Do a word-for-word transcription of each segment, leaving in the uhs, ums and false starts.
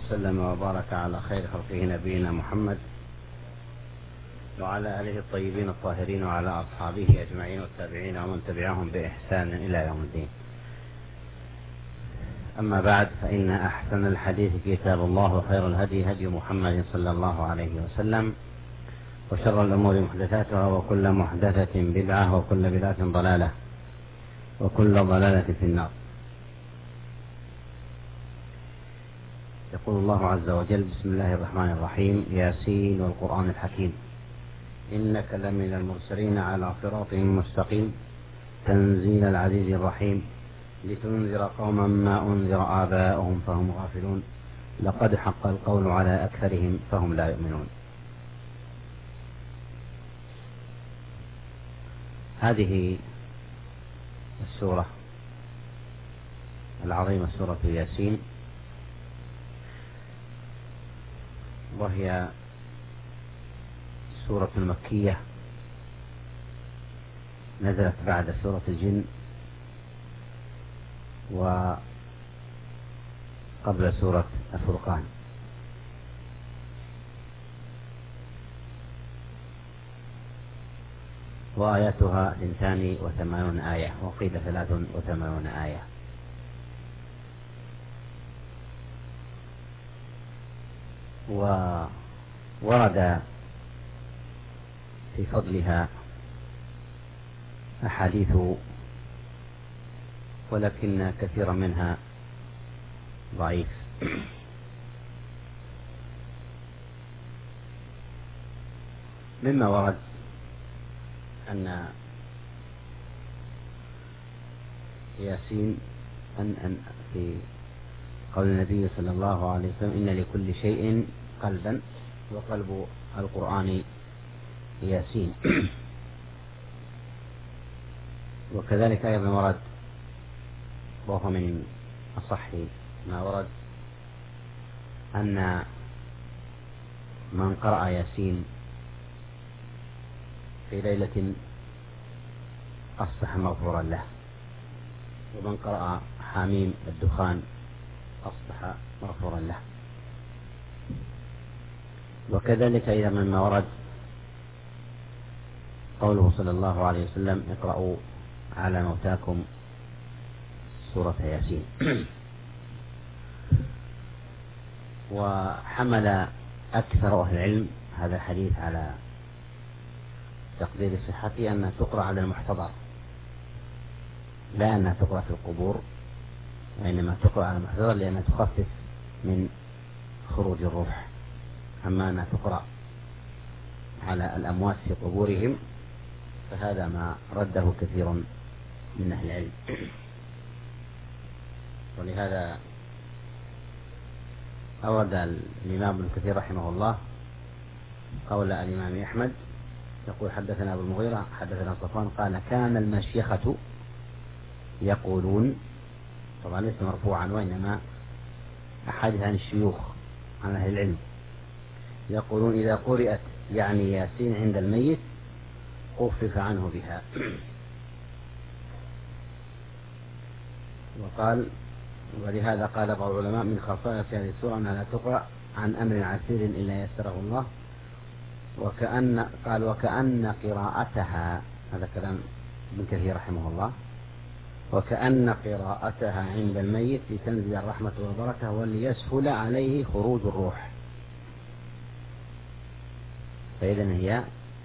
وسلم وبارك على خير خلقه نبينا محمد وعلى آله الطيبين الطاهرين وعلى أصحابه أجمعين والتابعين ومن تبعهم بإحسان إلى يوم الدين. أما بعد، فإن أحسن الحديث كتاب الله وخير الهدي هدي محمد صلى الله عليه وسلم، وشر الأمور محدثاتها وكل محدثة بدعة وكل بدعة ضلالة وكل ضلالة في النار. يقول الله عز وجل: بسم الله الرحمن الرحيم، ياسين والقرآن الحكيم، إنك لمن المرسلين على صراط مستقيم، تنزيل العزيز الرحيم، لتنذر قوما ما أنذر آباؤهم فهم غافلون، لقد حق القول على أكثرهم فهم لا يؤمنون. هذه السورة العظيمة سورة ياسين، وهي سورة مكية نزلت بعد سورة الجن وقبل سورة الفرقان، وآياتها اثنتان وثمانون آية، وقيل ثلاث وثمانون آية. وورد في فضلها أحاديث، ولكن كثيرا منها ضعيف. مما ورد أن ياسين أن أن في قول النبي صلى الله عليه وسلم: إن لكل شيء قلبا، وقلب القرآن ياسين. وكذلك أيضا ورد، وهو من أصح ما ورد، أن من قرأ ياسين في ليلة أصبح مغفورا له، ومن قرأ حميم الدخان أصبح مغفورا له. وكذلك أيضا مما ورد قوله صلى الله عليه وسلم: اقرأوا على موتاكم سورة ياسين. وحمل أكثر أهل العلم هذا الحديث على تقدير صحته أنها تقرأ على المحتضر، لا أنها تقرأ في القبور، وإنما تقرأ على المحتضر لأنها تخفف من خروج الروح. أما أنها تقرأ على الأموات في قبورهم فهذا ما رده كثير من أهل العلم. ولهذا أورد الإمام ابن كثير رحمه الله قول الإمام أحمد، يقول: حدثنا أبو المغيرة حدثنا صفوان قال: كان المشيخة يقولون، طبعا ليس مرفوعا وإنما أحاديث عن الشيوخ عن أهل العلم، يقولون: إذا قرأت يعني ياسين عند الميت خفف عنه بها. وقال: ولهذا قال بعض العلماء من خصائص هذه السورة أنها لا تقرأ عن أمر عسير إلا يسره الله. وكأن قال: وكأن قراءتها، هذا كلام ابن كثير رحمه الله، وكأن قراءتها عند الميت لتنزل الرحمة والبركة وليسهل عليه خروج الروح. فإذا هي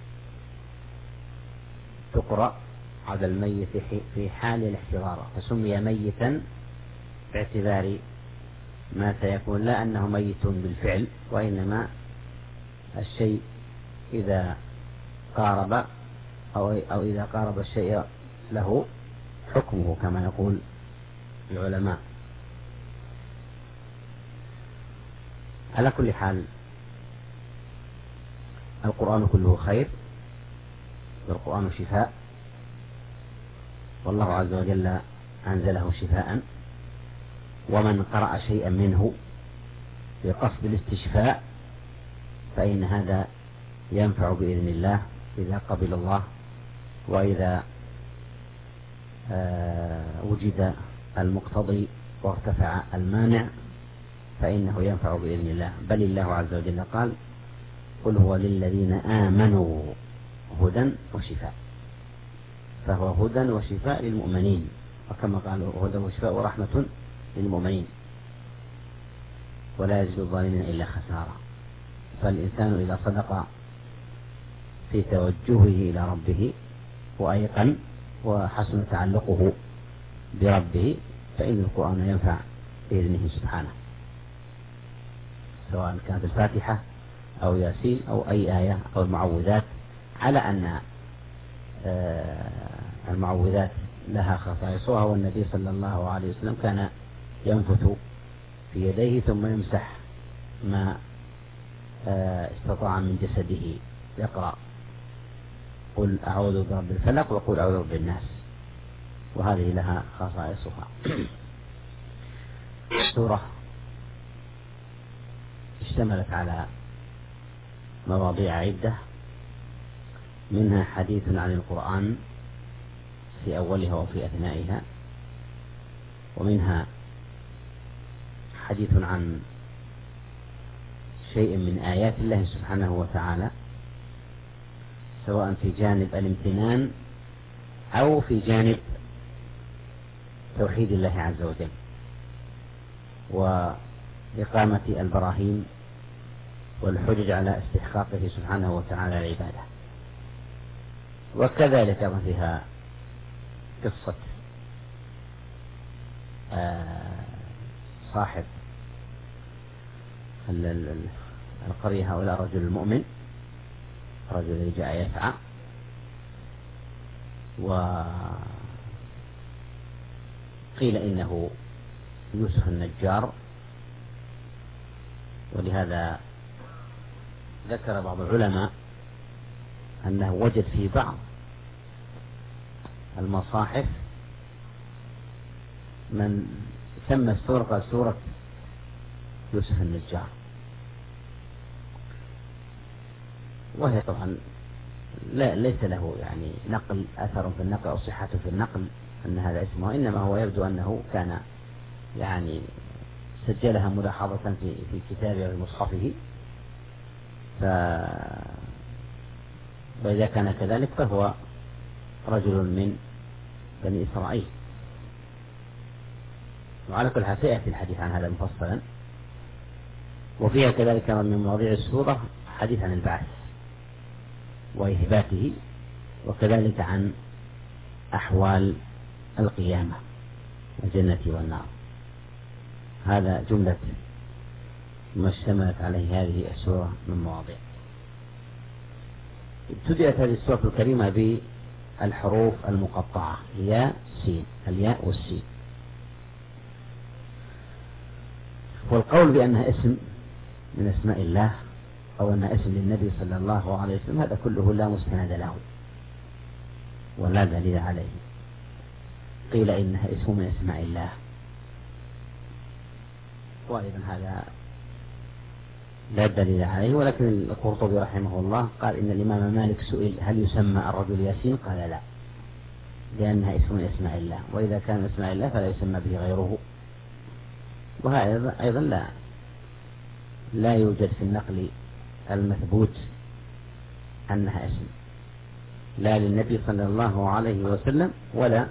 تقرأ على الميت في حال الاحتضار، فسمي ميتا باعتبار ما سيكون، لا أنه ميت بالفعل، وإنما الشيء إذا قارب أو, أو إذا قارب الشيء له حكمه كما يقول العلماء. على كل حال، القرآن كله خير، والقرآن شفاء، والله عز وجل أنزله شفاء، ومن قرأ شيئا منه بقصد الاستشفاء فإن هذا ينفع بإذن الله إذا قبل الله، وإذا وجد المقتضي وارتفع المانع فإنه ينفع بإذن الله، بل الله عز وجل قال قل هو للذين آمنوا هدى وشفاء، فهو هدى وشفاء للمؤمنين، وكما قال هدى وشفاء ورحمة للمؤمنين، ولا يزيد الظالمين إلا خسارة. فالإنسان إذا صدق في توجهه إلى ربه وأيقن وحسن تعلقه بربه فإن القرآن ينفع بإذنه سبحانه، سواء كانت الفاتحة أو ياسين أو أي آية أو المعوذات، على أن المعوذات لها خصائصها، والنبي صلى الله عليه وسلم كان ينفث في يديه ثم يمسح ما استطاع من جسده، يقرأ قل أعوذ برب الفلق وقل أعوذ برب الناس، وهذه لها خصائصها. السورة اشتملت على مواضيع عدة، منها حديث عن القرآن في أولها وفي أثنائها، ومنها حديث عن شيء من آيات الله سبحانه وتعالى، سواء في جانب الامتنان أو في جانب توحيد الله عز وجل وإقامة البراهين والحجج على استحقاقه سبحانه وتعالى العبادة. وكذلك فيها قصة صاحب القرية، هؤلاء رجل المؤمن، رجل جاء يسعى وقيل إنه يوسف النجار، ولهذا ذكر بعض العلماء أنه وجد في بعض المصاحف من سمى السورة قال سورة يوسف النجار، وهي طبعا لا ليس له يعني نقل أثر في النقل أو صحة في النقل أن هذا اسمه، إنما هو يبدو أنه كان يعني سجلها ملاحظة في في كتابه وفي مصحفه، ف وإذا كان كذلك فهو رجل من بني إسرائيل. وعلى كل حال سيأتي الحديث عن هذا مفصلا، وفيها كذلك من مواضيع السورة حديث عن البعث وإثباته، وكذلك عن أحوال القيامة الجنة والنار. هذا جملة ما اشتملت عليه هذه السورة من مواضيع. ابتدأت هذه السورة الكريمة بالحروف المقطعة، ياء سين، الياء والسين. والقول بأنها اسم من اسماء الله أو أنها اسم للنبي صلى الله عليه وسلم هذا كله لا مستند له ولا دليل عليه. قيل إنها اسم من اسماء الله، وأيضا هذا لا دليل عليه، ولكن القرطبي رحمه الله قال إن الإمام مالك سئل هل يسمى الرجل ياسين؟ قال لا، لأنها اسم من اسماء الله، وإذا كان من اسماء الله فلا يسمى به غيره. وهذا أيضا لا لا يوجد في النقل المثبوت أنها اسم لا للنبي صلى الله عليه وسلم ولا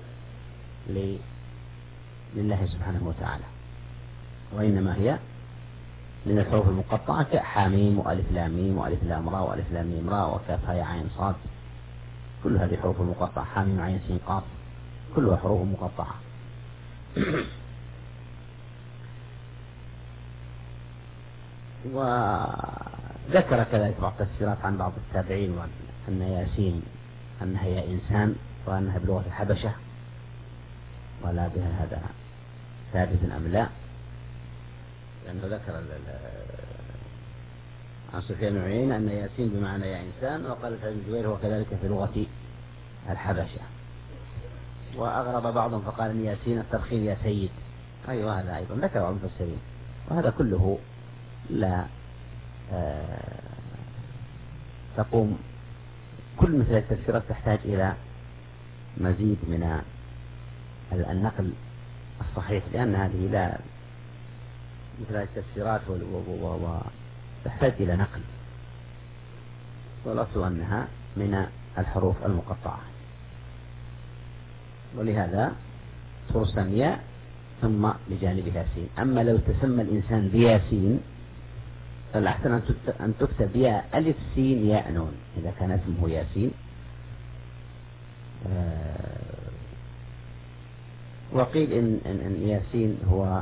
لله سبحانه وتعالى، وإنما هي من الحروف المقطعة كحاميم وألف لام ميم وألف لام را وألف لام ميم را وكاف هاء عين صاد، كل هذه حروف مقطعة، حاميم عين سين قاف كلها حروف مقطعة. وذكر كذلك بعض التفسيرات عن بعض التابعين أن ياسين أنها يا إنسان وأنها بلغة الحبشة، ولا بها هذا ثابت أم لا، لأنه ذكر عن سفيان بن عيينة أن ياسين بمعنى يا إنسان، وقال ابن جبير هو كذلك في لغة الحبشة. وأغرب بعضهم فقال أن ياسين الترخيم يا سيد، أيوة هذا أيضا ذكر بعض المفسرين، وهذا كله لا آه تقوم. كل مثل التفسيرات تحتاج إلى مزيد من النقل الصحيح، لأن هذه لا مثل هذه التفسيرات وتحتاج إلى نقل، والأصل أنها من الحروف المقطعة، ولهذا ترسم ياء ثم بجانبها سين. أما لو تسمى الإنسان بياسين فالأحسن أن تكتب ياء ألف سين ياء نون إذا كان اسمه ياسين. وقيل إن, إن, إن ياسين هو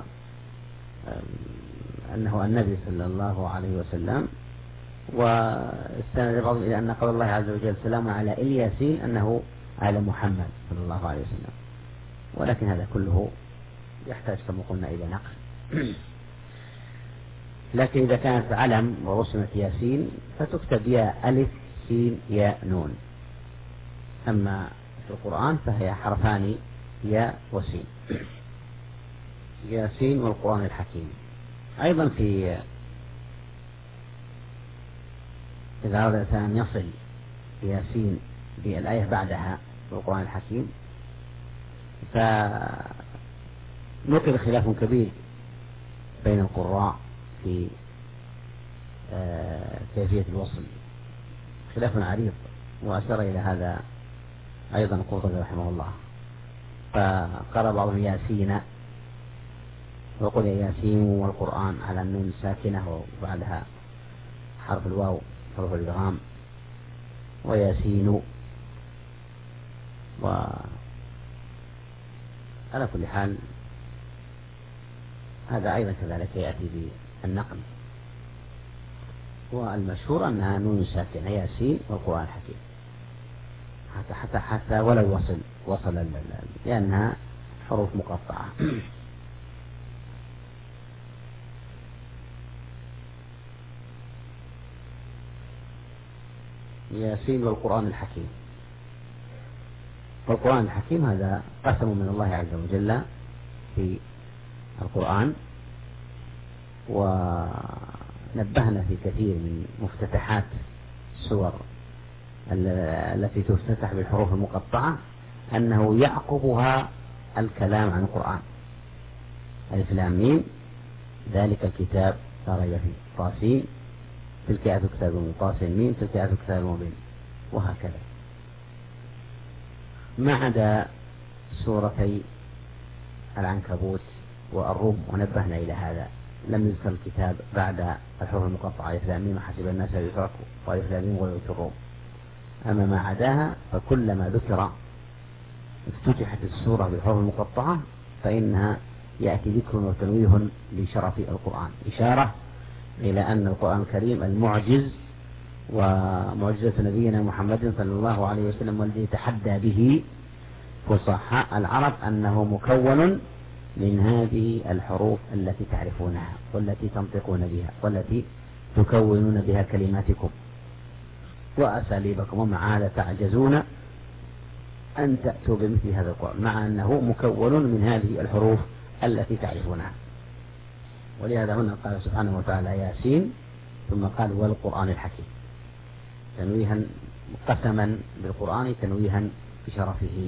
أنه النبي صلى الله عليه وسلم، واستند بعضهم إلى أن قول الله عز وجل سلام على الياسين أنه على محمد صلى الله عليه وسلم، ولكن هذا كله يحتاج كما قلنا إلى نقل. لكن إذا كانت علم ورسمت ياسين فتكتب يا ألف سين يا نون. أما في القرآن فهي حرفان يا وسين، ياسين والقرآن الحكيم. أيضا في إذا أراد أن يصل ياسين بالآية بعدها في القرآن الحكيم فنقل خلاف كبير بين القراء في كيفية الوصل، خلاف عريض، وأشار إلى هذا أيضا القرطبي رحمه الله، فقرأ بعضهم ياسين وقل ياسين والقرآن على النون ساكنة وبعدها حرف الواو حرف الإدغام وياسين. وعلى كل حال هذا أيضا كذلك يأتي بالنقل، والمشهور أنها نون ساكنة ياسين والقرآن الحكيم، حتى حتى حتى ولو وصل وصل لأنها حروف مقطعة. ياسين والقرآن الحكيم. والقرآن الحكيم هذا قسم من الله عز وجل في القرآن، ونبهنا في كثير من مفتتحات السور التي تفتتح بالحروف المقطعة أنه يعقبها الكلام عن القرآن. ألف لام ميم ذلك الكتاب لا ريب فيه، طاسين تلك آيات كتاب مبين، طاسين ميم تلك آيات كتاب مبين، وهكذا. ما عدا سورتي العنكبوت والروم ونبهنا إلى هذا لم يذكر الكتاب بعد الحروف المقطعة ألف لام ميم حسب الناس يتركوا وألف لام ميم غلبت الروم. أما ما عداها فكلما ذكر افتتحت السورة بالحروف المقطعة فإنها يأتي ذكر وتنويه لشرف القرآن، إشارة إلى أن القرآن الكريم المعجز ومعجزة نبينا محمد صلى الله عليه وسلم والذي تحدى به فصحاء العرب أنه مكون من هذه الحروف التي تعرفونها والتي تنطقون بها والتي تكونون بها كلماتكم وأساليبكم، ومع هذا تعجزون أن تأتوا بمثل هذا القرآن مع أنه مكون من هذه الحروف التي تعرفونها. ولهذا هنا قال سبحانه وتعالى ياسين ثم قال والقرآن الحكيم، تنويها قسما بالقرآن تنويها بشرفه.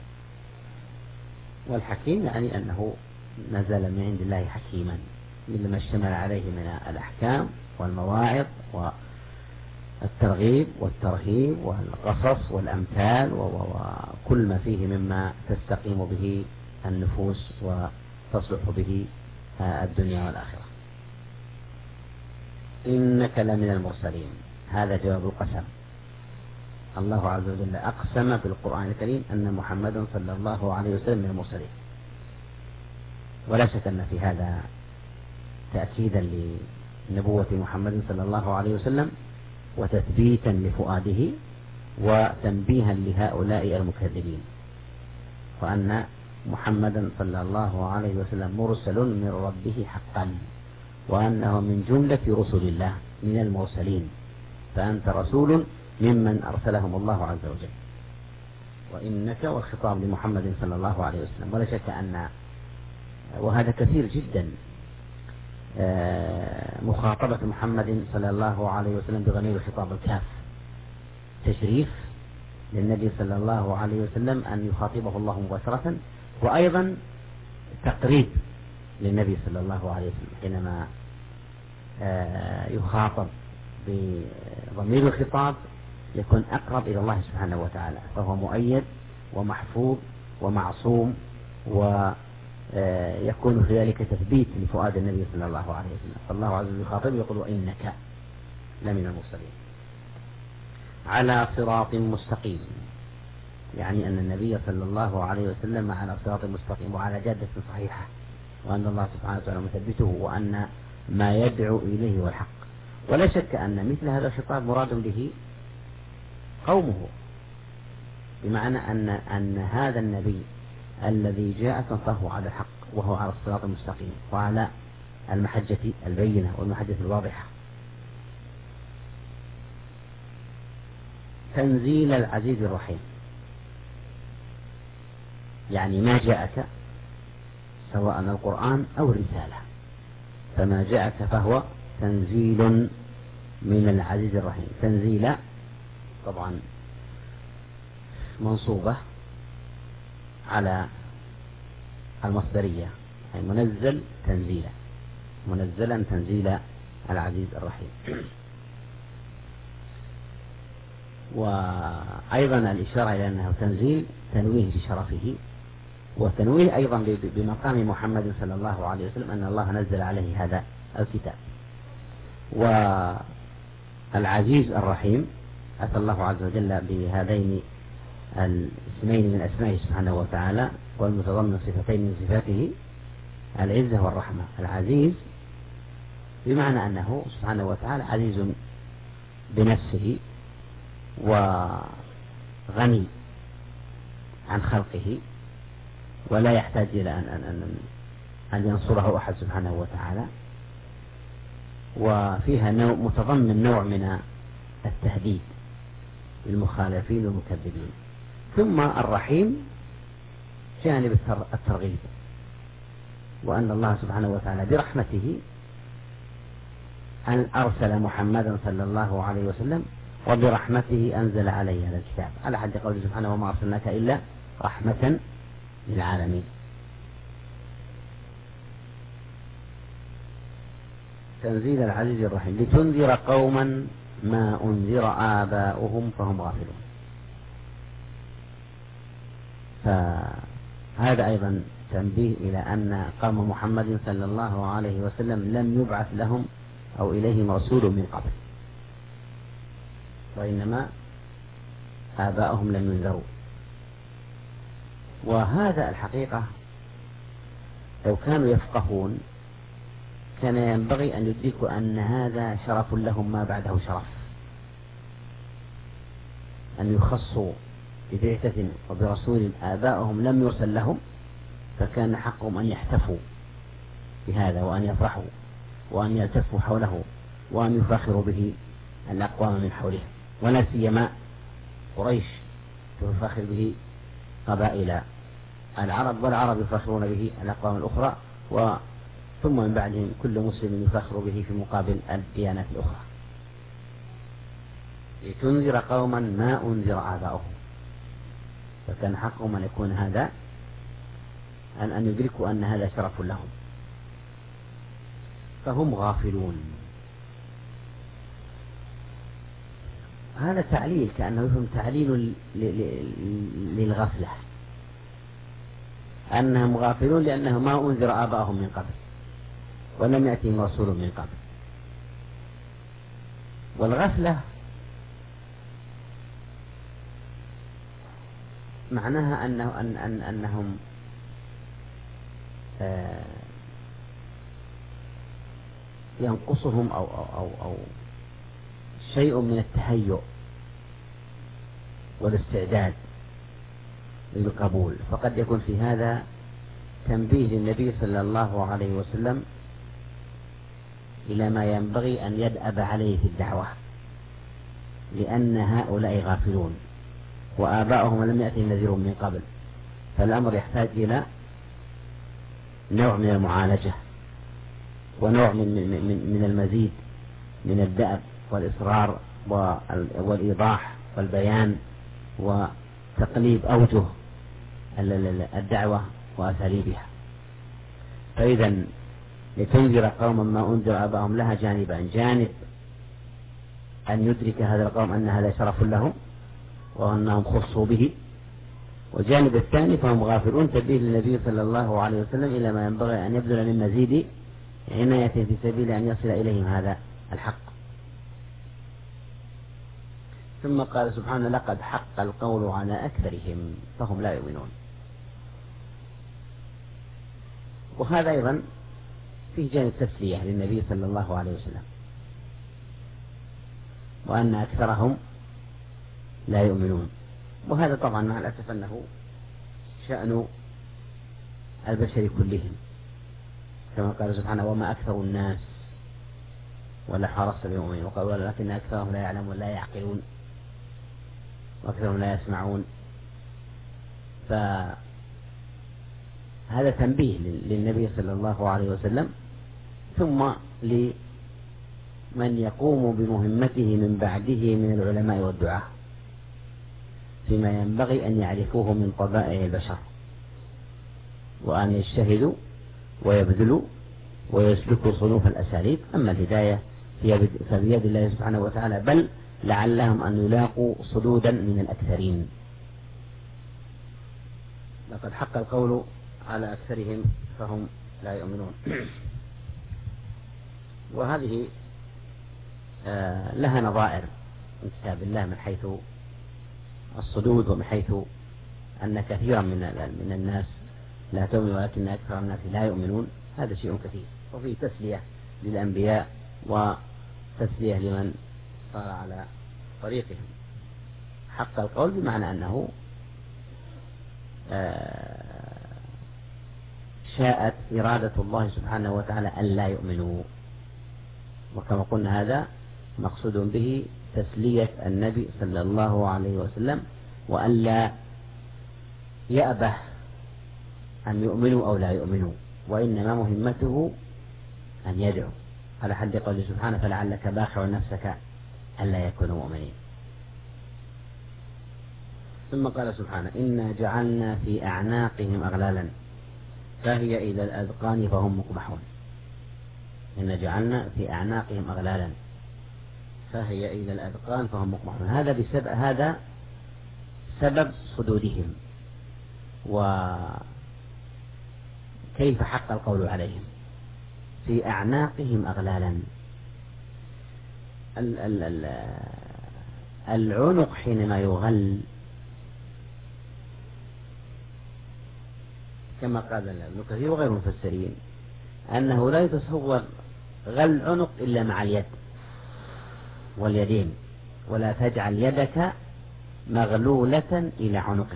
والحكيم يعني أنه نزل من عند الله حكيما مثل ما اشتمل عليه من الأحكام والمواعظ والترغيب والترهيب والقصص والأمثال وكل ما فيه مما تستقيم به النفوس وتصلح به الدنيا والآخرة. إنك لمن المرسلين، هذا جواب القسم. الله عز وجل أقسم بالقرآن الكريم أن محمدا صلى الله عليه وسلم من المرسلين، ولا شك أن في هذا تأكيدا لنبوة محمد صلى الله عليه وسلم وتثبيتا لفؤاده وتنبيها لهؤلاء المكذبين، وأن محمدا صلى الله عليه وسلم مرسل من ربه حقا، وأنه من جملة رسل الله من المرسلين، فأنت رسول ممن أرسلهم الله عز وجل. وإنك والخطاب لمحمد صلى الله عليه وسلم، ولا شك أن وهذا كثير جدا مخاطبة محمد صلى الله عليه وسلم بضمير الخطاب الكاف تشريف للنبي صلى الله عليه وسلم أن يخاطبه الله مباشرة، وأيضا تقريب للنبي صلى الله عليه وسلم حينما يخاطب بضمير الخطاب يكون أقرب إلى الله سبحانه وتعالى، فهو مؤيد ومحفوظ ومعصوم، ويكون في ذلك تثبيت لفؤاد النبي صلى الله عليه وسلم. فالله عز وجل يخاطب يقول وإنك لمن المرسلين على صراط مستقيم، يعني أن النبي صلى الله عليه وسلم على صراط مستقيم وعلى جادة صحيحة، وأن الله سبحانه وتعالى مثبته، وأن ما يدعو إليه هو الحق. ولا شك أن مثل هذا الخطاب مراد به قومه، بمعنى أن أن هذا النبي الذي جاء فهو على الحق وهو على الصراط المستقيم وعلى المحجة البينة والمحجة الواضحة. تنزيل العزيز الرحيم، يعني ما جاءك سواء القرآن أو الرسالة، فما جاءك فهو تنزيل من العزيز الرحيم. تنزيل طبعا منصوبة على المصدرية، يعني منزل تنزيلا، منزلا تنزيل العزيز الرحيم. وأيضا الإشارة إلى أنه تنزيل تنويه لشرفه، وتنويه أيضا بمقام محمد صلى الله عليه وسلم أن الله نزل عليه هذا الكتاب. والعزيز الرحيم أتى الله عز وجل بهذين الاسمين من أسمائه سبحانه وتعالى، والمتضمن صفتين من صفاته العزة والرحمة. العزيز بمعنى أنه سبحانه وتعالى عزيز بنفسه وغني عن خلقه، ولا يحتاج إلى أن, أن, أن, أن ينصره أحد سبحانه وتعالى، وفيها نوع متضمن نوع من التهديد للمخالفين والمكذبين. ثم الرحيم جانب الترغيب، وأن الله سبحانه وتعالى برحمته أن أرسل محمدا صلى الله عليه وسلم، وبرحمته أنزل عليه هذا الكتاب، على حد قوله سبحانه وما أرسلناك إلا رحمة للعالمين. تنزيل العزيز الرحيم لتنذر قوما ما أنذر آباؤهم فهم غافلون. فهذا أيضا تنبيه إلى أن قوم محمد صلى الله عليه وسلم لم يبعث لهم أو إليهم رسول من قبل، وإنما آباؤهم لم ينذروا. وهذا الحقيقة لو كانوا يفقهون كان ينبغي أن يدركوا أن هذا شرف لهم ما بعده شرف، أن يخصوا ببعثة وبرسول آباؤهم لم يرسل لهم، فكان حقهم أن يحتفوا بهذا وأن يفرحوا وأن يلتفوا حوله وأن يفاخروا به الأقوام من حوله، ولا سيما قريش تفاخر به قبائل العرب، والعرب يفاخرون به الأقوام الأخرى، ثم من بعدهم كل مسلم يفاخر به في مقابل الديانات الأخرى. لتنذر قوما ما أنذر آباؤهم، فكان حقهم أن يكون هذا أن أن يدركوا أن هذا شرف لهم، فهم غافلون. هذا تعليل كأنه يفهم تعليل للغفلة، أنهم غافلون لأنهم ما أنذر آباؤهم من قبل ولم يأتهم رسول من قبل. والغفلة معناها أنه أن أن أنهم آه ينقصهم أو أو أو, أو شيء من التهيؤ والاستعداد للقبول. فقد يكون في هذا تنبيه للنبي صلى الله عليه وسلم إلى ما ينبغي أن يدأب عليه في الدعوة، لأن هؤلاء غافلون وآباؤهم لم يأتهم نذير من قبل، فالأمر يحتاج إلى نوع من المعالجة ونوع من, من, من المزيد من الدأب والإصرار والإيضاح والبيان وتقليب أوجه الدعوة وأساليبها. فإذا لتنذر قوما ما أنذر آباءهم لها جانبان: جانب أن يدرك هذا القوم أن هذا شرف لهم وأنهم خصوا به، وجانب الثاني فهم غافلون، تنبيه للنبي صلى الله عليه وسلم إلى ما ينبغي أن يبذل من مزيد عناية في سبيل أن يصل إليهم هذا الحق. ثم قال سبحانه: لقد حق القول على أكثرهم فهم لا يؤمنون. وهذا أيضا فيه جانب تسلية للنبي صلى الله عليه وسلم، وأن أكثرهم لا يؤمنون. وهذا طبعا مع الأسف أنه شأن البشر كلهم، كما قال سبحانه: وما أكثر الناس ولا حرصت بمؤمنين، وقال: ولكن أكثرهم لا يعلمون لا يعقلون وأكثرهم لا يسمعون. فهذا تنبيه للنبي صلى الله عليه وسلم، ثم لمن يقوم بمهمته من بعده من العلماء والدعاة فيما ينبغي أن يعرفوه من طبائع البشر، وأن يجتهدوا ويبذلوا ويسلكوا صنوف الأساليب. أما الهداية فبيد الله سبحانه وتعالى، بل لعلهم أن يلاقوا صدودا من الأكثرين. لقد حق القول على أكثرهم فهم لا يؤمنون. وهذه لها نظائر من كتاب الله من حيث الصدود، ومن حيث أن كثيرا من من الناس لا تؤمن ولكن أكثر الناس لا يؤمنون. هذا شيء كثير. وفي تسلية للأنبياء وتسلية لمن صار على طريقهم. حق القول بمعنى أنه شاءت إرادة الله سبحانه وتعالى أن لا يؤمنوا، وكما قلنا هذا مقصود به تسلية النبي صلى الله عليه وسلم، وأن لا يأبه أن يؤمنوا أو لا يؤمنوا، وإنما مهمته أن يدعو، على حد قوله سبحانه: فلعلك باخع نفسك ألا يكونوا مؤمنين. ثم قال سبحانه: إنا جعلنا في أعناقهم أغلالا فهي إلى الأذقان فهم مقمحون. إنا جعلنا في أعناقهم أغلالا فهي إلى الأذقان فهم مقمحون. هذا بسبب هذا سبب صدودهم، وكيف حق القول عليهم. في أعناقهم أغلالا. ال ال ال العنق حينما يغل كما قال ابن كثير وغير المفسرين أنه لا يتصور غل عنق إلا مع اليد واليدين، ولا تجعل يدك مغلولة إلى عنقك.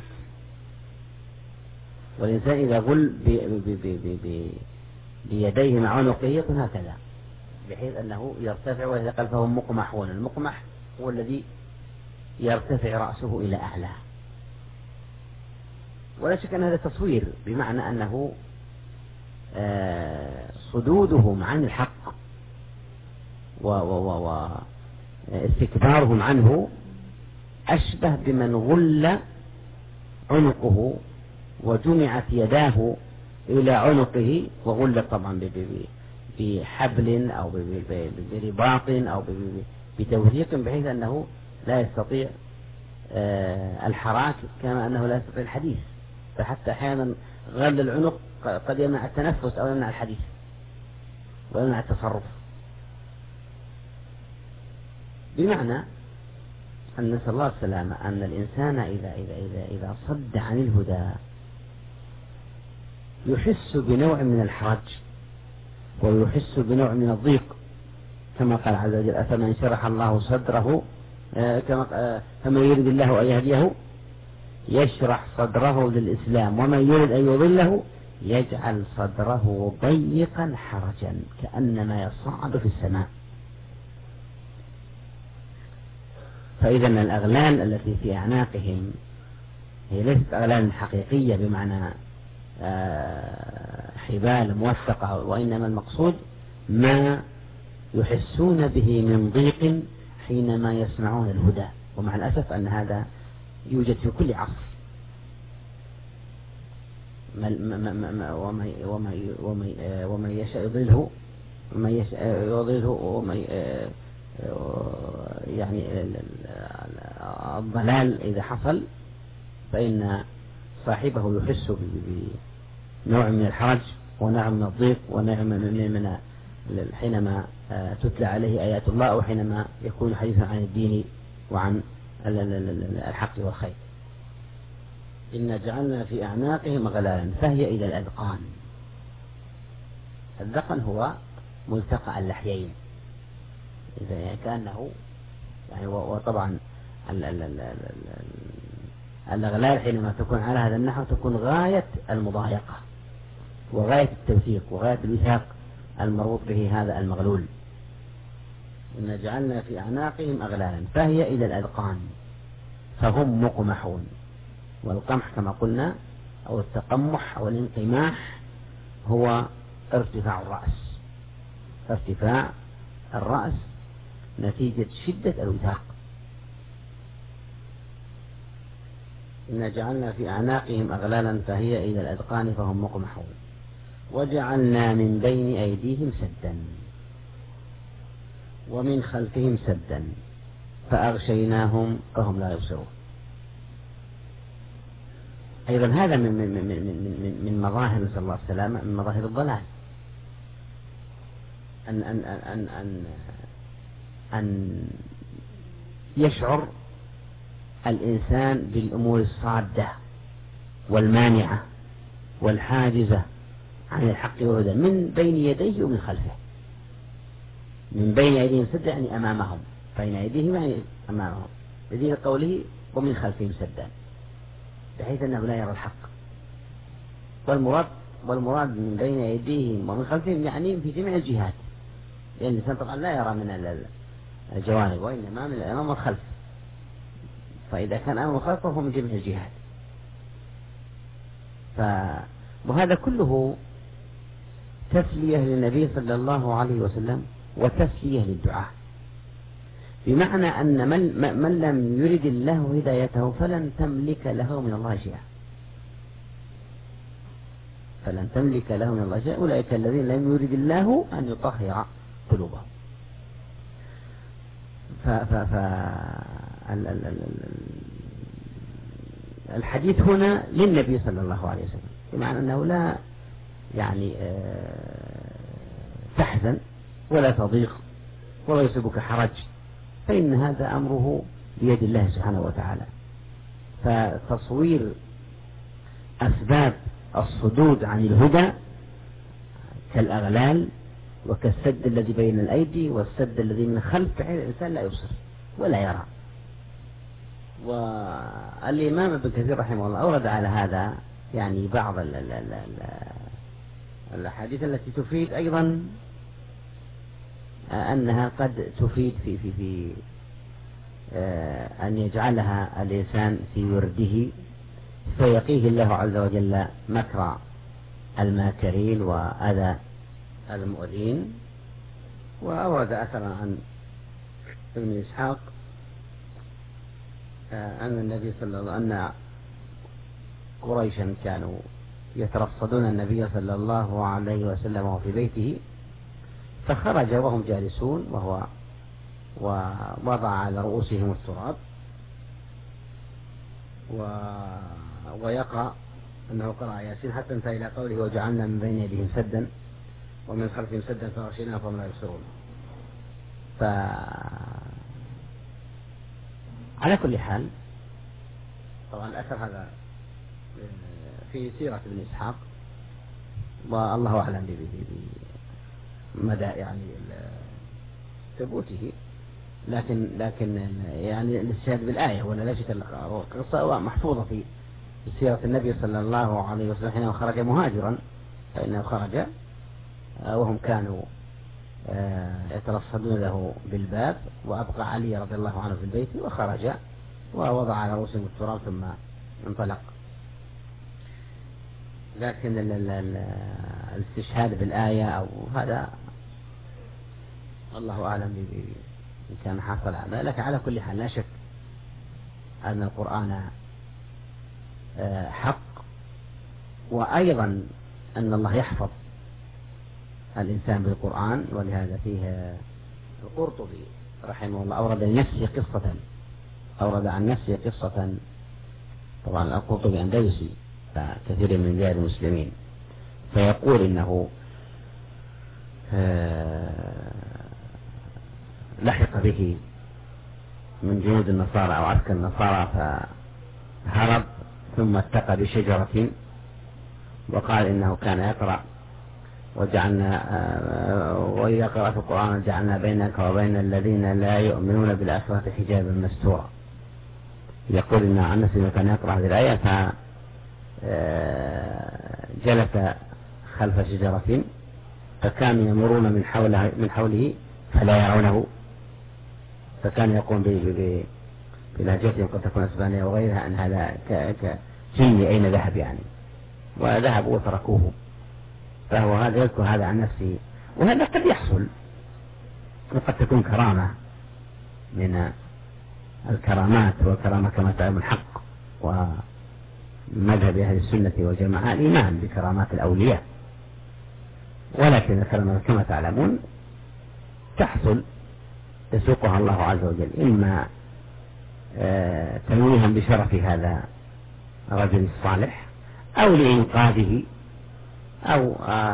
والإنسان إذا غل بيديه مع عنقه يكون هكذا، بحيث أنه يرتفع ويتقل، فهم مقمحون. المقمح هو الذي يرتفع رأسه إلى أعلى. ولا شك أن هذا تصوير، بمعنى أنه صدودهم عن الحق واستكبارهم عنه أشبه بمن غل عنقه وجمعت يداه إلى عنقه، وغلت طبعا بحبل أو برباط أو بتوثيق، بحيث أنه لا يستطيع الحراك كما أنه لا يستطيع الحديث. فحتى أحيانا غل العنق قد يمنع التنفس أو يمنع الحديث ويمنع التصرف. بمعنى أن نسأل الله السلامة أن الإنسان إذا إذا إذا إذا صد عن الهدى يحس بنوع من الحرج ويحس بنوع من الضيق، كما قال عز وجل: أفمن شرح الله صدره كما فمن يريد الله أن يهديه يشرح صدره للإسلام ومن يريد أن يضله يجعل صدره ضيقا حرجا كأنما يصعد في السماء. فإذا الأغلال التي في أعناقهم هي ليست أغلال حقيقية بمعنى حبال موثقة، وإنما المقصود ما يحسون به من ضيق حينما يسمعون الهدى. ومع الأسف أن هذا يوجد في كل عصر، ومن يشاء يضله ومن يشاء يضله ومن يعني الضلال إذا حصل فإن صاحبه يحس بنوع من الحرج ونوع من الضيق ونوع من حينما تتلى عليه آيات الله أو حينما يكون حديثا عن الدين وعن الحق والخير. إن جعلنا في أعناقهم أغلالا فهي إلى الأذقان. الذقن هو ملتقى اللحيين، إذا كأنه يعني وطبعا الأغلال حينما تكون على هذا النحو تكون غاية المضايقة وغاية التوثيق وغاية الوثاق المربوط به هذا المغلول. إن جعلنا في أعناقهم أغلالا فهي إلى الأذقان فهم مقمحون. والقمح كما قلنا أو التقمح أو الانقماح هو ارتفاع الرأس، ارتفاع الرأس نتيجة شدة الوثاق. إن جعلنا في أعناقهم أغلالا فهي إلى الأذقان فهم مقمحون وجعلنا من بين أيديهم سدا ومن خلفهم سدا فأغشيناهم فهم لا يبصرون. أيضا هذا من من من من من مظاهر نسأل الله السلامة من مظاهر الضلال، أن أن أن أن أن يشعر الإنسان بالأمور الصادة والمانعة والحاجزة عن الحق والهدى من بين يديه ومن خلفه. من بين أيديهم سدا يعني أمامهم، بين أيديهم يعني أمامهم، بدين قوله ومن خلفهم سدا، بحيث أنه لا يرى الحق. والمراد والمراد من بين أيديهم ومن خلفهم يعني في جميع الجهات، لأن الإنسان طبعا لا يرى من الجوانب وإنما من الأمام والخلف، فإذا كان أمام وخلف فهو من جميع الجهات. ف... وهذا كله تسلية للنبي صلى الله عليه وسلم وتسلية للدعاء، بمعنى أن من, من لم يرد الله هدايته فلن تملك له من الله شيئا، فلن تملك له من الله شيئا. أولئك الذين لم يرد الله أن يطهر قلوبهم. ف... ف... ف... ال... ال... ال... الحديث هنا للنبي صلى الله عليه وسلم، بمعنى أنه لا يعني تحزن ولا تضيق ولا يصيبك حرج، فإن هذا أمره بيد الله سبحانه وتعالى. فتصوير أسباب الصدود عن الهدى كالأغلال وكالسد الذي بين الأيدي والسد الذي من خلف، بحيث الإنسان لا يبصر ولا يرى. والإمام ابن كثير رحمه الله أورد على هذا يعني بعض الأحاديث التي تفيد أيضا أنها قد تفيد في في في أن يجعلها الإنسان في ورده فيقيه الله عز وجل مكر الماكرين وأذى المؤذين. وأورد أثرا عن ابن إسحاق أن النبي صلى الله عليه وسلم أن قريشا كانوا يترصدون النبي صلى الله عليه وسلم وهو في بيته، فخرج وهم جالسون وهو ووضع على رؤوسهم التراب و... ويقرأ أنه قرأ ياسين حتى انتهى إلى قوله وجعلنا من بين يديهم سدا ومن خلفهم سدا فغشيناهم فهم لا يبصرون. ف على كل حال طبعا الأثر هذا في سيرة ابن إسحاق والله أعلم بمدى يعني ثبوته، لكن لكن يعني الاستشهاد بالآية ولا لا شك القصة محفوظة في سيرة النبي صلى الله عليه وسلم حينما خرج مهاجرا، فإنه خرج وهم كانوا يترصدون له بالباب وأبقى علي رضي الله عنه في البيت، وخرج ووضع على رؤوسهم التراب ثم انطلق. لكن الاستشهاد بالآية أو هذا الله أعلم إن كان حصل على، لكن على كل حال لا شك أن القرآن حق وأيضا أن الله يحفظ الإنسان بالقرآن، ولهذا فيه القرطبي رحمه الله أورد عن نفسه قصة أورد عن نفسه قصة طبعا القرطبي أندلسي كثير من بلاد المسلمين، فيقول إنه لحق به من جنود النصارى أو عسكر النصارى فهرب، ثم اتقى بشجرة وقال إنه كان يقرأ وجعلنا وإذا قرأت القرآن جعلنا بينك وبين الذين لا يؤمنون بالآخرة حجابا مستورا. يقول إن عن نفسه كان يقرأ هذه الآية فجلس خلف شجرة فكانوا يمرون من حوله من حوله فلا يرونه، فكان يقوم بلهجتهم قد تكون اسبانية وغيرها أن هذا كجني أين ذهب يعني، وذهبوا وتركوه. فهو هذا يذكر هذا عن نفسه، وهذا قد يحصل وقد تكون كرامة من الكرامات، والكرامة كما تعلم الحق ومذهب أهل السنة والجماعة الإيمان بكرامات الأولياء، ولكن الكرامات كما تعلمون تحصل يسوقها الله عز وجل، إما تنويها بشرف هذا الرجل الصالح أو لإنقاذه أو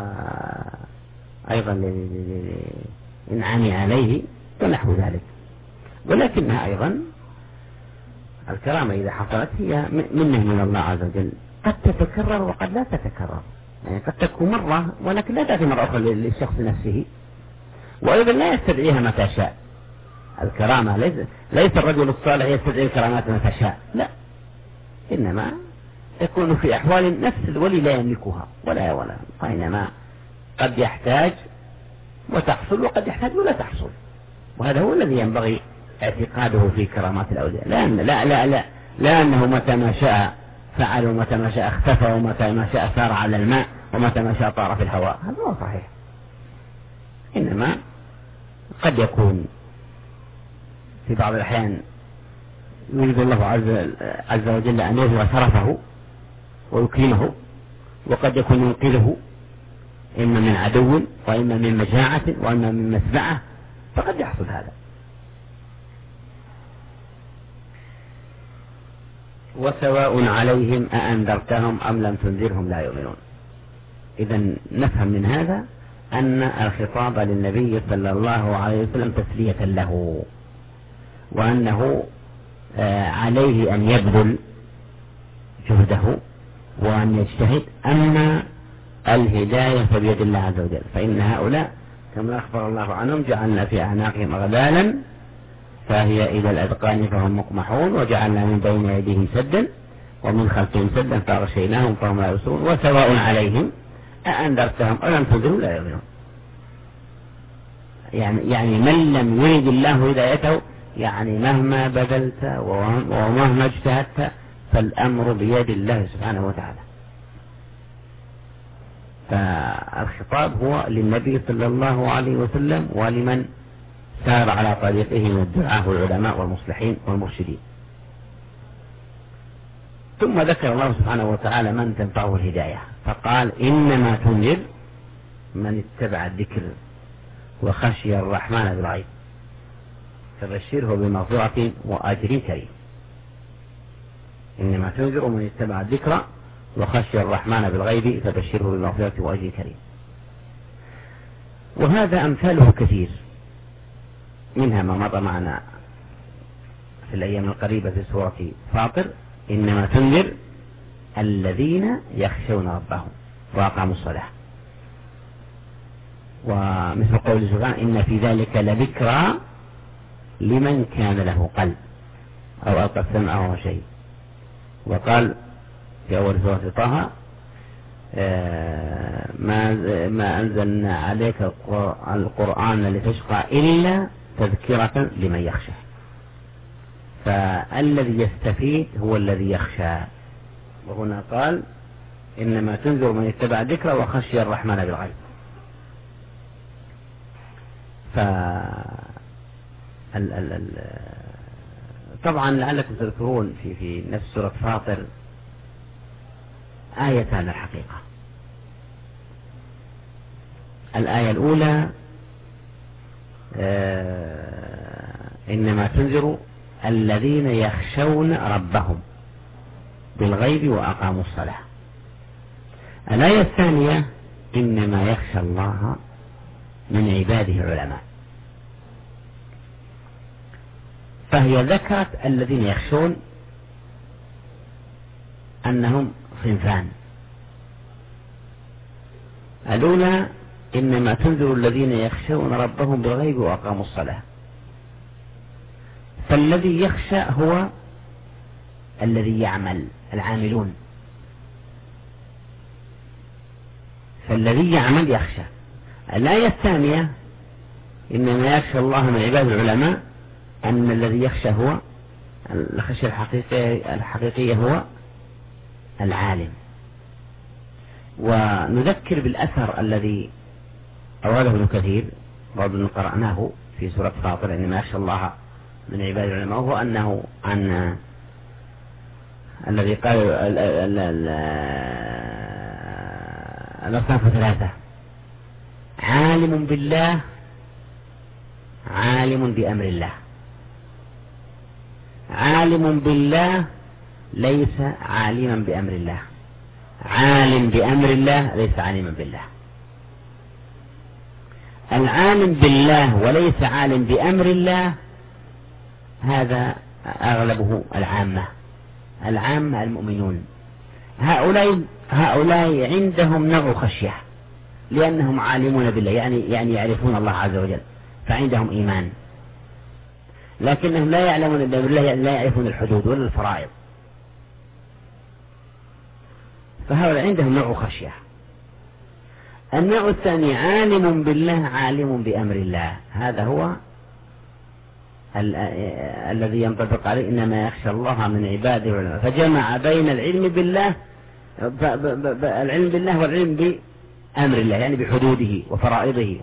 أيضا لإنعام عليه ونحو ذلك. ولكنها أيضا الكرامة إذا حصلت هي منه من الله عز وجل، قد تتكرر وقد لا تتكرر، يعني قد تكون مرة ولكن لا تأتي مرة أخرى للشخص نفسه، وأيضا لا يستدعيها متى شاء. الكرامة ليس, ليس الرجل الصالح يستدعي الكرامات متى شاء، لا، إنما يكون في أحوال نفس الولي لا يملكها ولا ولا وإنما قد يحتاج وتحصل وقد يحتاج ولا تحصل، وهذا هو الذي ينبغي اعتقاده في كرامات الأولياء، لا لا لا لا, لا أنه متى ما شاء فعل ومتى ما شاء اختفى ومتى ما شاء سار على الماء ومتى ما شاء طار في الهواء، هذا هو صحيح. إنما قد يكون في بعض الأحيان يريد الله عز, عز وجل أن يظهر شرفه ويكرمه، وقد يكون ينقذه إما من عدو وإما من مجاعة وإما من مسبعة، فقد يحصل هذا. وسواء عليهم أأنذرتهم أم لم تنذرهم لا يؤمنون. إذن نفهم من هذا أن الخطاب للنبي صلى الله عليه وسلم تسلية له، وأنه عليه أن يبذل جهده وأن يجتهد، أما الهداية فبيد الله عز وجل، فإن هؤلاء كما أخبر الله عنهم جعلنا في أعناقهم أغلالا فهي إلى الأذقان فهم مقمحون، وجعلنا من بين يديهم سدا ومن خلفهم سدا فأغشيناهم فهم لا يبصرون، وسواء عليهم أأنذرتهم أو لم تنذرهم لا يؤمنون. يعني يعني من لم يرد الله هدايته، يعني مهما بذلت ومهما اجتهدت فالأمر بيد الله سبحانه وتعالى. فالخطاب هو للنبي صلى الله عليه وسلم ولمن سار على طريقه من الدعاة والعلماء والمصلحين والمرشدين. ثم ذكر الله سبحانه وتعالى من تنفعه الهداية، فقال إنما تنذر من اتبع الذكر وخشي الرحمن بالغيب فبشره بمغفرة وأجر كريم. إنما تنذر من اتبع الذكر وخشي الرحمن بالغيب فبشره بمغفرة وأجر كريم. وهذا أمثاله كثير، منها ما مضى معنا في الأيام القريبة في سورة فاطر، إنما تنذر الذين يخشون ربهم وأقاموا الصلاة، ومثل قول سبحانه إن في ذلك لذكرى لمن كان له قلب أو ألقى السمع أو شيء. وقال في أول سورة طه ما ما أنزلنا عليك القرآن لتشقى إلا تذكرة لمن يخشى، فالذي يستفيد هو الذي يخشى. وهنا قال إنما تنذر من اتبع الذكر وخشي الرحمن بالغيب. ف ال ال ال طبعا لعلكم تذكرون في في نفس سورة فاطر آيتان الحقيقة. الآية الأولى آه إنما تنذر الذين يخشون ربهم بالغيب وأقاموا الصلاة. الآية الثانية إنما يخشى الله من عباده العلماء. فهي ذكرت الذين يخشون أنهم صنفان. الأولى إنما تنذر الذين يخشون ربهم بالغيب وأقاموا الصلاة. فالذي يخشى هو الذي يعمل، العاملون. فالذي يعمل يخشى. الآية الثانية إنما يخشى الله من عباد العلماء، أن الذي يخشى هو الخشية الحقيقية الحقيقية هو العالم. ونذكر بالأثر الذي أورده ابن كثير برضو قرأناه في سورة فاطر إنما يخشى الله من عباد العلماء، وهو أنه أن الذي قال الأصناف ثلاثة: عالم بالله، عالم بأمر الله. عالم بالله ليس عالما بأمر الله، عالم بأمر الله ليس عالما بالله. العالم بالله وليس عالم بأمر الله هذا أغلبه العامة، العامة المؤمنون. هؤلاء هؤلاء عندهم نوع خشية لأنهم عالمون بالله، يعني يعني يعرفون الله عز وجل فعندهم إيمان، لكنهم لا يعلمون بالله، لا يعرفون الحدود ولا الفرائض. فهؤلاء عندهم نوع خشية. النوع الثاني عالم بالله عالم بأمر الله، هذا هو ال الذي ينطبق عليه إنما يخشى الله من عباده العلماء. فجمع بين العلم بالله العلم بالله والعلم بأمر الله، يعني بحدوده وفرائضه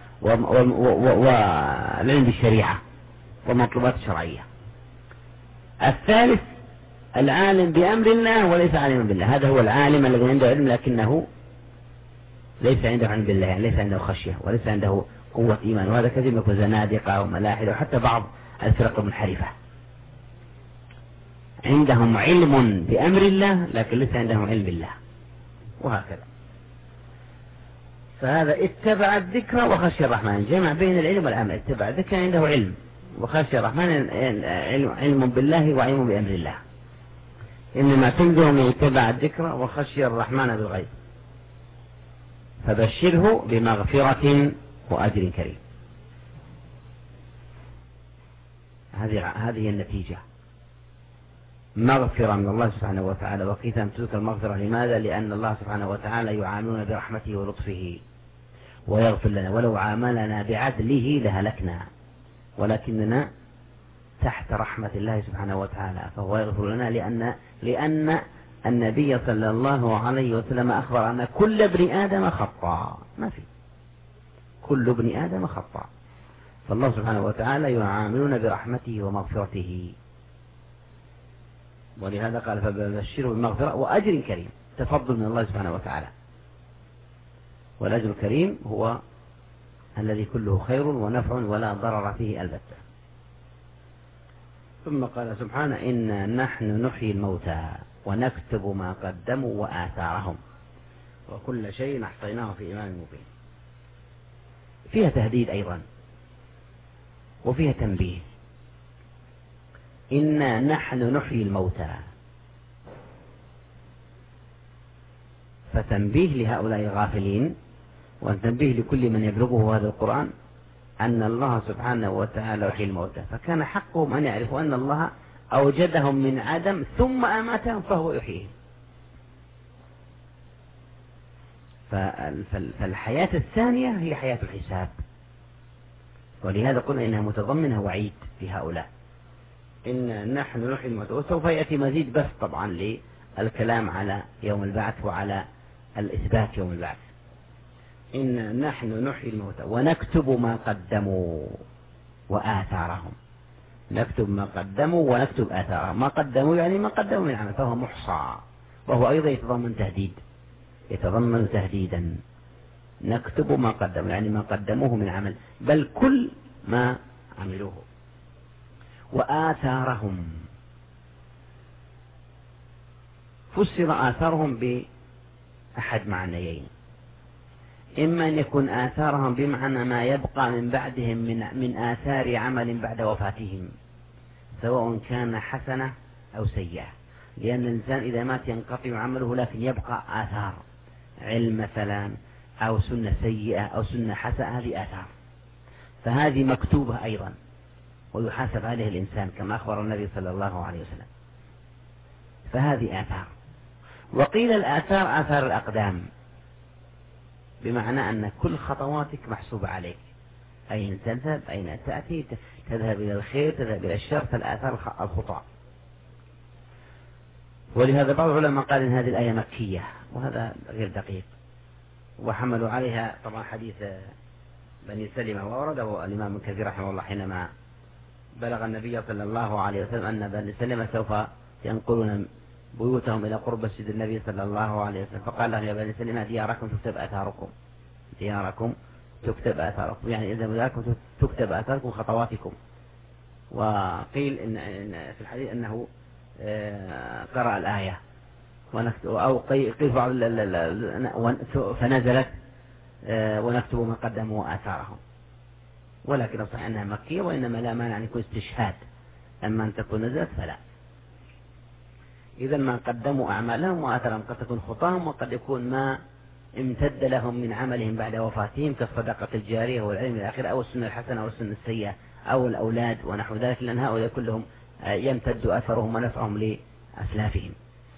والعلم بالشريعة ومطلوبات الشرعية. الثالث العالم بأمر الله وليس عالما بالله، هذا هو العالم الذي عنده علم لكنه ليس عنده علم بالله، يعني ليس عنده خشية وليس عنده قوة إيمان. وهذا كثير من زنادقة وملاحدة وحتى بعض الفرق المنحرفة عندهم علم بأمر الله لكن ليس عندهم علم بالله، وهكذا. فهذا اتبع الذكر وخشي الرحمن، جمع بين العلم والعمل. اتبع الذكر عنده علم، وخشي الرحمن علم بالله وعلم بأمر الله. إنما تنذر من اتبع الذكر وخشي الرحمن بالغيب فبشره بمغفرة وأجر كريم. هذه هذه النتيجة، مغفرة من الله سبحانه وتعالى. وقيل أن تلك المغفرة لماذا؟ لأن الله سبحانه وتعالى يعاملنا برحمته ولطفه ويغفر لنا، ولو عاملنا بعدله لهلكنا، ولكننا تحت رحمة الله سبحانه وتعالى فهو يغفر لنا، لأن لأن النبي صلى الله عليه وسلم أخبر أن كل ابن آدم خطاء، ما في كل ابن آدم خطاء، فالله سبحانه وتعالى يعاملنا برحمته ومغفرته، ولهذا قال فبشره بمغفرة وأجر كريم، تفضل من الله سبحانه وتعالى. والأجر الكريم هو الذي كله خير ونفع ولا ضرر فيه البتة. ثم قال سبحانه إنا نحن نحيي الموتى ونكتب ما قدموا وآثارهم وكل شيء أحصيناه في إمام مبين. فيها تهديد أيضا وفيها تنبيه. إنا نحن نحيي الموتى، فتنبيه لهؤلاء الغافلين وتنبيه لكل من يبلغه هذا القرآن أن الله سبحانه وتعالى يحيي الموتى، فكان حقهم أن يعرفوا أن الله أوجدهم من عدم ثم أماتهم فهو يحييهم. فالحياة الثانية هي حياة الحساب، ولهذا قلنا إنها متضمنة وعيد في هؤلاء. إن نحن نحيي الموتى، وسوف يأتي مزيد بس طبعا للكلام على يوم البعث وعلى الإثبات يوم البعث. إن نحن نحيي الموتى ونكتب ما قدموا وآثارهم، نكتب ما قدموا ونكتب آثارهم. ما قدموا يعني ما قدموا من عمل فهو محصى وهو أيضا يتضمن تهديد، يتضمن تهديدا. نكتب ما قدموا، يعني ما قدموه من عمل، بل كل ما عملوه. وآثارهم، فسر آثارهم بأحد معنيين: إما أن يكون آثارهم بمعنى ما يبقى من بعدهم من, من آثار عمل بعد وفاتهم، سواء كان حسنة أو سيئة، لأن الإنسان إذا مات ينقطع عمله، لكن يبقى آثار علم مثلا، أو سنة سيئة أو سنة حسنة، هذه آثار، فهذه مكتوبة أيضا ويحاسب عليه الإنسان كما أخبر النبي صلى الله عليه وسلم، فهذه آثار. وقيل الآثار آثار الأقدام، بمعنى أن كل خطواتك محسوبة عليك، أين تذهب أين تأتي، تذهب إلى الخير تذهب إلى الشر، فالآثار الخطأ. ولهذا بعض العلماء قال إن هذه الآية مكية، وهذا غير دقيق، وحملوا عليها طبعا حديث بني سلمة، وأورده الإمام ابن كثير رحمه الله حينما بلغ النبي صلى الله عليه وسلم أن بني سلمة سوف ينقلون بيوتهم إلى قرب مسجد النبي صلى الله عليه وسلم، فقال لهم: يا بني سلمة دياركم تكتب آثاركم، دياركم تكتب آثاركم، يعني إذا دياركم تكتب آثاركم خطواتكم. وقيل إن في الحديث أنه قرأ الآية أو قيل بعض فنزلت ونكتب ما قدموا آثارهم، ولكن صحيح أنها مكية، وإنما لا مانع أن يكون استشهاد، أما أن تكون نزلت فلا. إذا ما قدموا أعمالهم وآثارهم قد تكون خطاهم، وقد يكون ما امتد لهم من عملهم بعد وفاتهم كالصدقة الجارية والعلم الآخر، أو السنة الحسنة أو السنة السيئة أو الأولاد ونحو ذلك، لأن هؤلاء كلهم يمتد أثرهم ونفعهم لأسلافهم.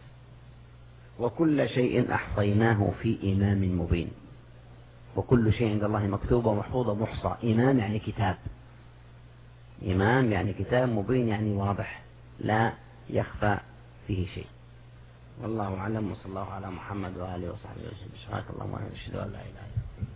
وكل شيء أحصيناه في إمام مبين، وكل شيء عند الله مكتوب ومحفوظ ومحصى. إمام يعني كتاب، إمام يعني كتاب، مبين يعني واضح لا يخفى فيه شيء. والله أعلم، وصلى الله على محمد وآله وصحبه وسلم. سبحانك اللهم وبحمدك، أشهد أن لا إله إلا أنت.